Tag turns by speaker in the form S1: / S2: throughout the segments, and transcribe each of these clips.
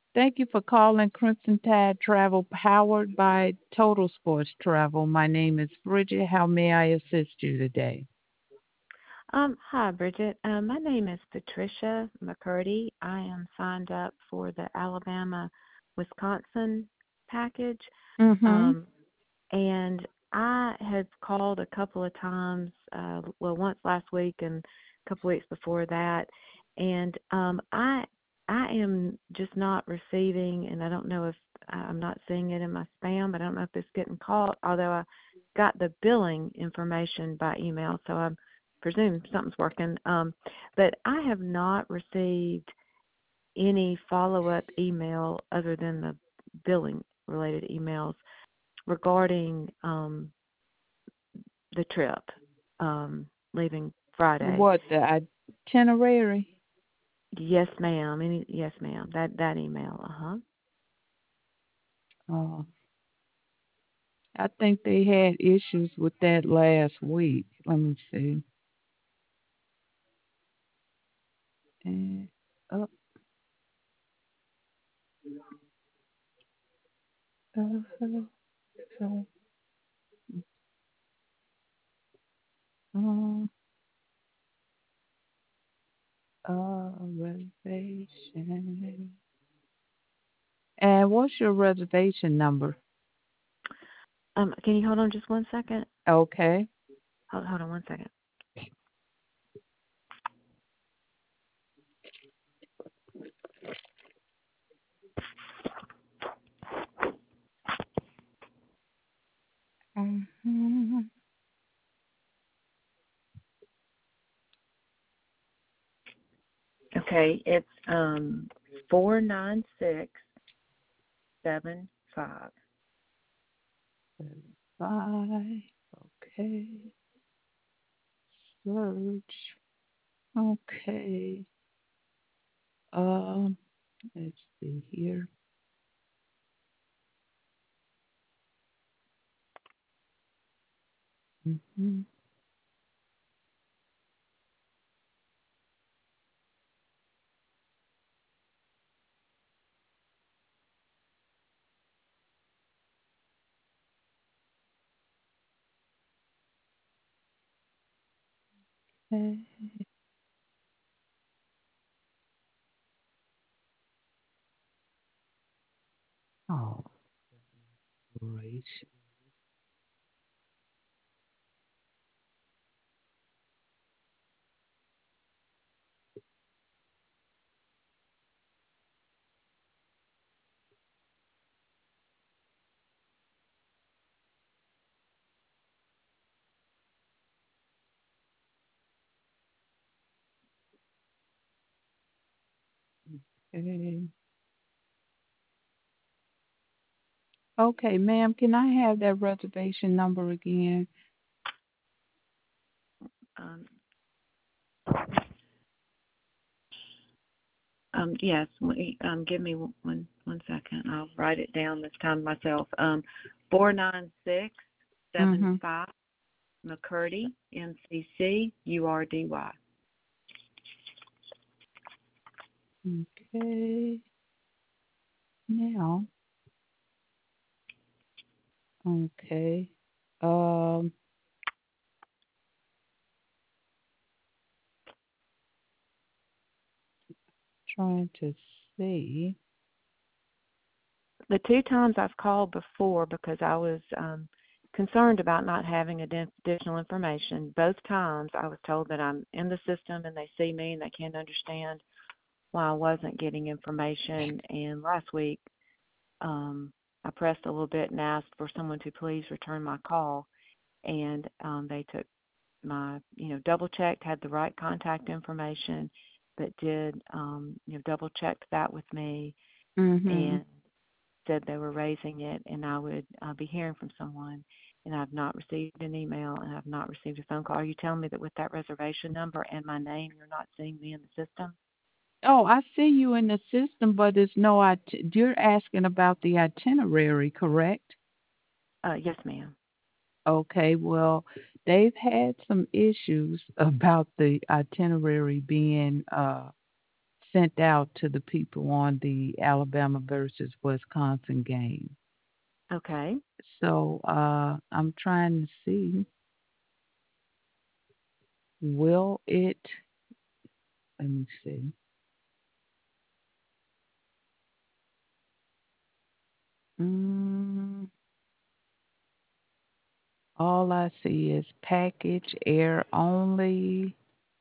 S1: Thank you for calling Crimson Tide Travel, powered by Total Sports Travel. My name is Bridget. How may I assist you today?
S2: Hi, Bridget. My name is Patricia McCurdy. I am signed up for the Alabama, Wisconsin package.
S1: Mm-hmm.
S2: Um, and I had called a couple of times, well, once last week and a couple weeks before that. And I am just not receiving, and I don't know if I'm not seeing it in my spam, but I don't know if it's getting caught, although I got the billing information by email, so I presume something's working. But I have not received any follow-up email other than the billing related emails regarding the trip leaving Friday.
S1: What, the itinerary?
S2: Yes, ma'am. Yes, ma'am. That email.
S1: Uh, I think they had issues with that last week. Let me see. And up, uh, uh, uh, reservation. And what's your reservation number?
S2: Can you hold on just one second?
S1: Okay.
S2: Hold on one second.
S1: Mhm.
S2: Okay, it's 49675.
S1: Bye. Okay. Search. Okay. Um, let's see here. Mm-hmm. Okay. Oh, great. Okay. Okay, ma'am, can I have that reservation number again?
S2: Um, yes, give me one second. I'll write it down this time myself. 49675
S1: Mm-hmm.
S2: McCurdy, MCCURDY.
S1: Okay. Now, okay. Um, trying to see.
S2: The two times I've called before because I was concerned about not having additional information, both times I was told that I'm in the system and they see me and they can't understand why I wasn't getting information. And last week, I pressed a little bit and asked for someone to please return my call, and they took my, double checked, had the right contact information, but did, double checked that with me
S1: Mm-hmm.
S2: and said they were raising it and I would be hearing from someone. And I've not received an email and I've not received a phone call. Are you telling me that with that reservation number and my name, you're not seeing me in the system?
S1: Oh, I see you in the system, but there's no you're asking about the itinerary, correct?
S2: Yes, ma'am.
S1: Okay, well, they've had some issues about the itinerary being sent out to the people on the Alabama versus Wisconsin game.
S2: Okay.
S1: So I'm trying to see, will it, let me see. Mm, all I see is package air only.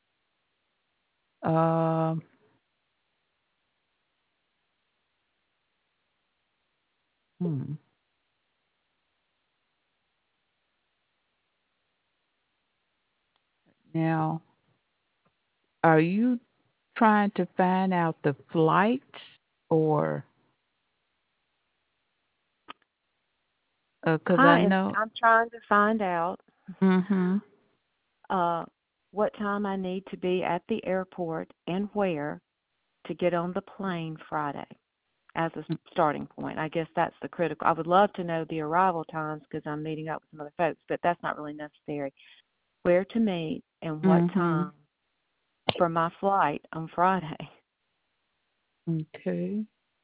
S1: Um, hmm. Now, are you trying to find out the flights or because I know.
S2: I'm trying to find out
S1: Mm-hmm.
S2: uh what time I need to be at the airport and where to get on the plane Friday as a starting point. I guess that's the critical. I would love to know the arrival times because I'm meeting up with some other folks, but that's not really necessary. Where to meet and what
S1: Mm-hmm.
S2: time for my flight on Friday.
S1: Okay.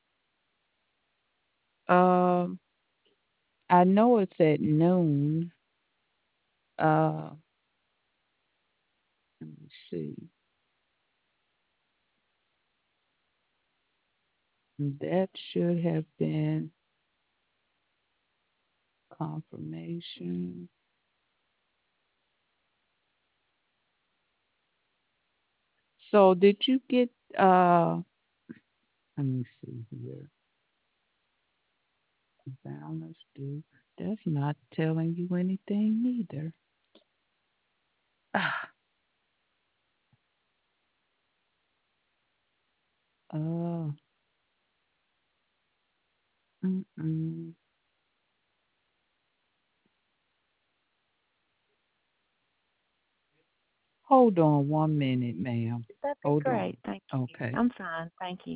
S1: Um, I know it's at noon. Uh, let me see. That should have been confirmation. So did you get let me see here. Balance due. That's not telling you anything either. Ah, uh, mm-mm. Hold on 1 minute, ma'am.
S2: That'd be
S1: Hold
S2: great.
S1: on.
S2: Thank you.
S1: Okay.
S2: I'm fine. Thank you.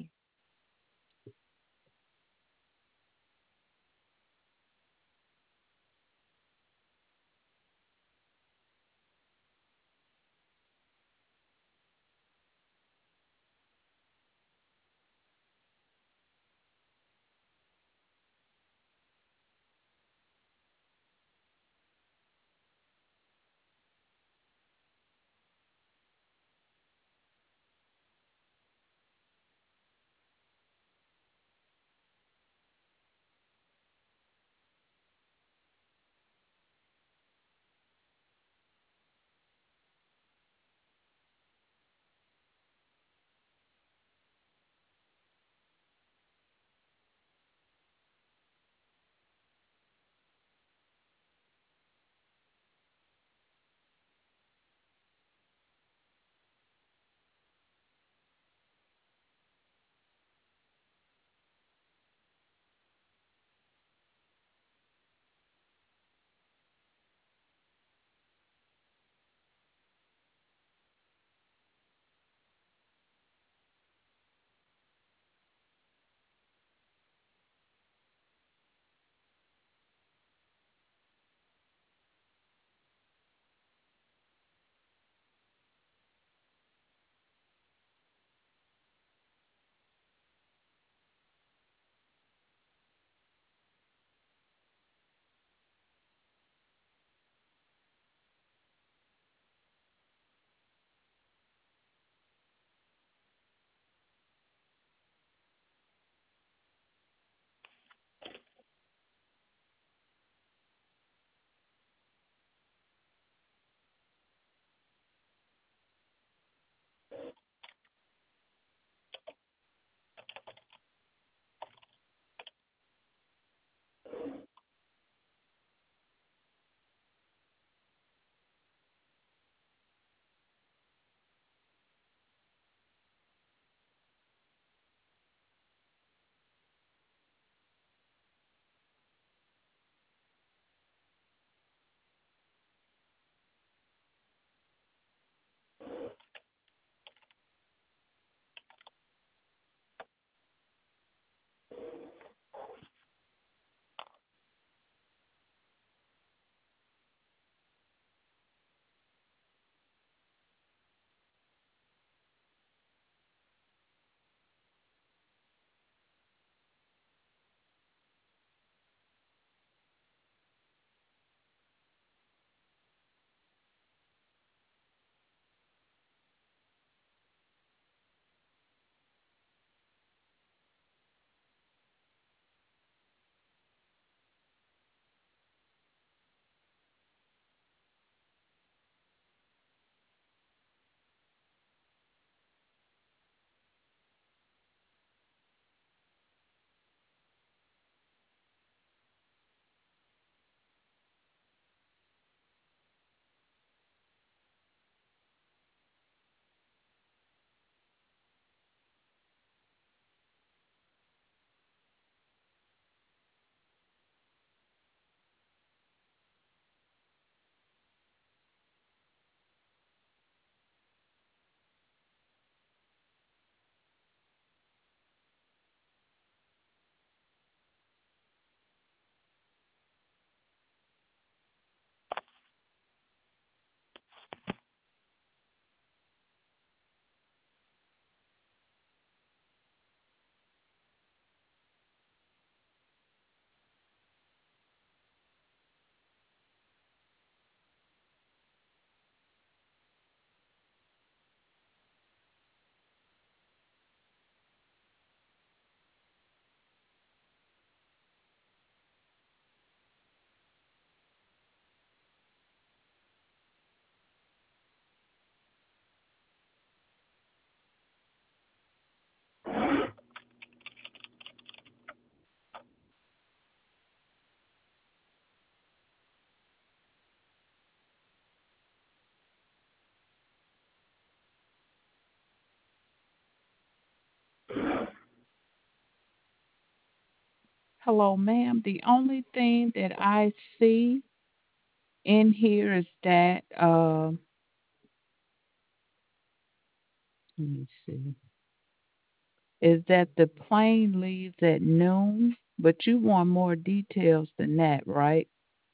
S1: Hello, ma'am. The only thing that I see in here is that let me see. Is that the plane leaves at noon? But you want more details than that, right?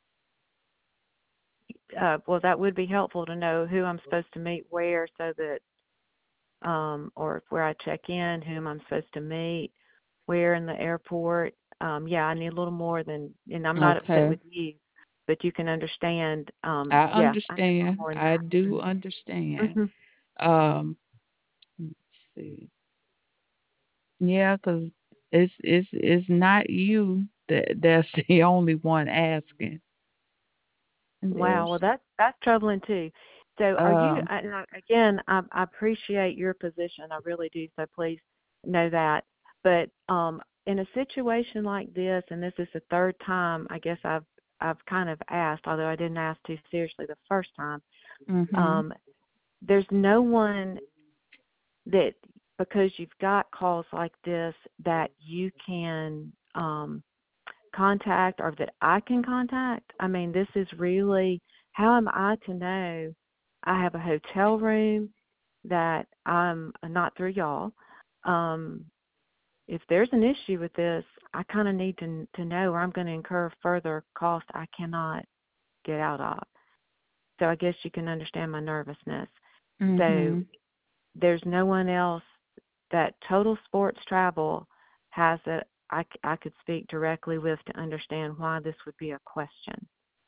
S2: Well, that would be helpful to know who I'm supposed to meet where, so that or where I check in, whom I'm supposed to meet, where in the airport. Yeah, I need a little more than, and I'm not upset
S1: Okay.
S2: with you, but you can understand.
S1: I
S2: Yeah, I need a little
S1: understand.
S2: more than
S1: I
S2: that.
S1: do understand.
S2: Hmm.
S1: Um, let's see. Yeah, 'cause it's not you that's the only one asking. And
S2: Wow, well
S1: there's
S2: that's troubling too. So are you?
S1: um
S2: Again, I appreciate your position. I really do. So please know that. But in a situation like this, and this is the third time, I guess I've kind of asked, although I didn't ask too seriously the first time.
S1: mhm.
S2: Um, there's no one that, because you've got calls like this, that you can contact, or that I can contact. I mean, this is really, how am I to know? I have a hotel room that I'm not through y'all. Um, if there's an issue with this, I kind of need to know, or I'm going to incur further cost I cannot get out of. So I guess you can understand my nervousness. So
S1: Mhm.
S2: there's no one else that Total Sports Travel has that I could speak directly with to understand why this would be a question.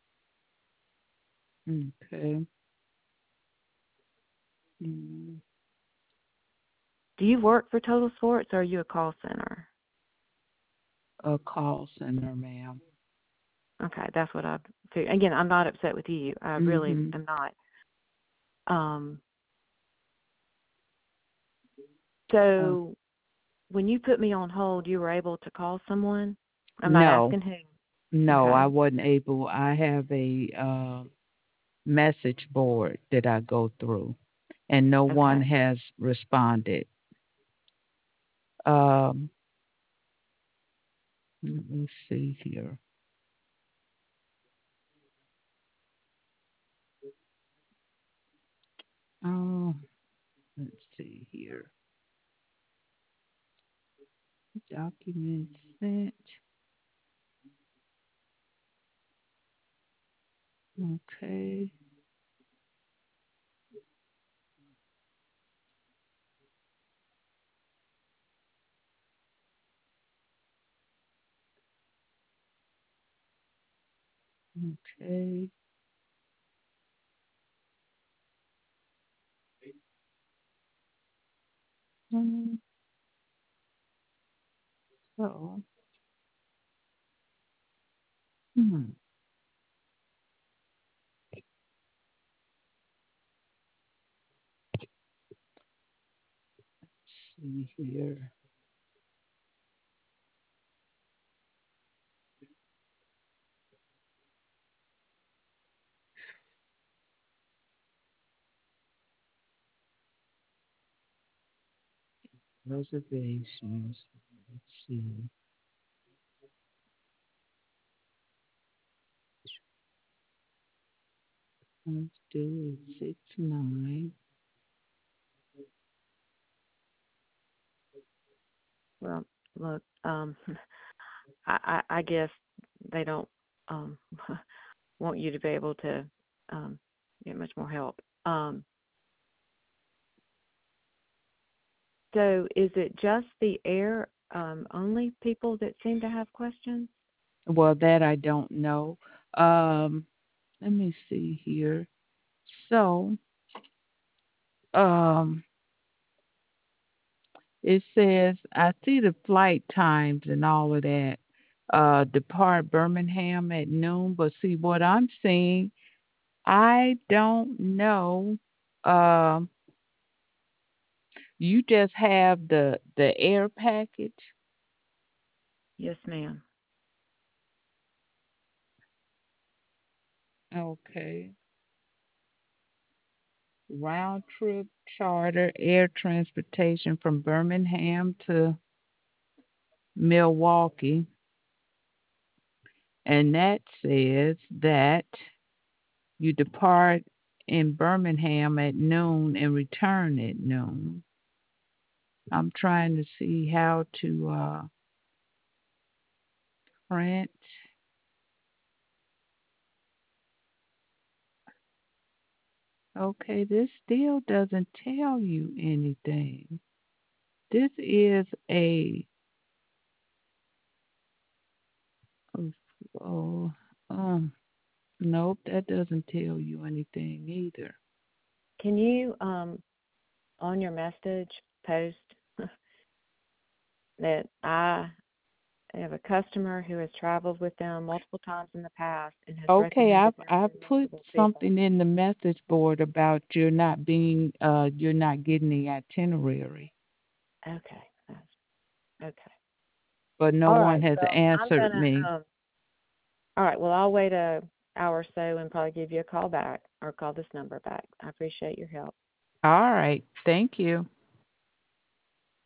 S1: Okay. Mm,
S2: Do you work for Total Sports, or are you a call center?
S1: a call center, ma'am.
S2: Okay, that's what I figured. Again, I'm not upset with you. I really
S1: Mhm.
S2: am not. Um,
S1: Uh,
S2: so when you put me on hold, you were able to call someone? I'm not
S1: no.
S2: asking who.
S1: No,
S2: Okay.
S1: I wasn't able. I have a message board that I go through and no one
S2: Okay.
S1: has responded. Um, let me see here. Oh, let's see here. Documents sent. Okay. Okay. Um, so, hmm, see here. Reservations. Let's see. Let's do it 6-9.
S2: Well, look, I guess they don't um, want you to be able to um, get much more help. So is it just the air only people that seem to have questions?
S1: Well, that I don't know. Um, let me see here. So, um, it says I see the flight times and all of that. Depart Birmingham at noon, but see what I'm seeing, I don't know. Um, you just have the air package.
S2: Yes, ma'am.
S1: Okay. Round trip charter air transportation from Birmingham to Milwaukee. and that says that you depart in Birmingham at noon and return at noon. I'm trying to see how to print. Okay, this still doesn't tell you anything. This is a oh, oh nope, that doesn't tell you anything either.
S2: Can you on your message post that I have a customer who has traveled with them multiple times in the past and has
S1: Okay,
S2: recommended
S1: I've
S2: them
S1: I
S2: to
S1: put
S2: multiple people?
S1: something in the message board about you're not getting the itinerary,
S2: Okay, okay.
S1: but no
S2: All
S1: one
S2: right.
S1: has
S2: Well, I'm
S1: answered
S2: gonna.
S1: me.
S2: All right. Well, I'll wait a hour or so and probably give you a call back or call this number back. I appreciate your help.
S1: All right, thank you.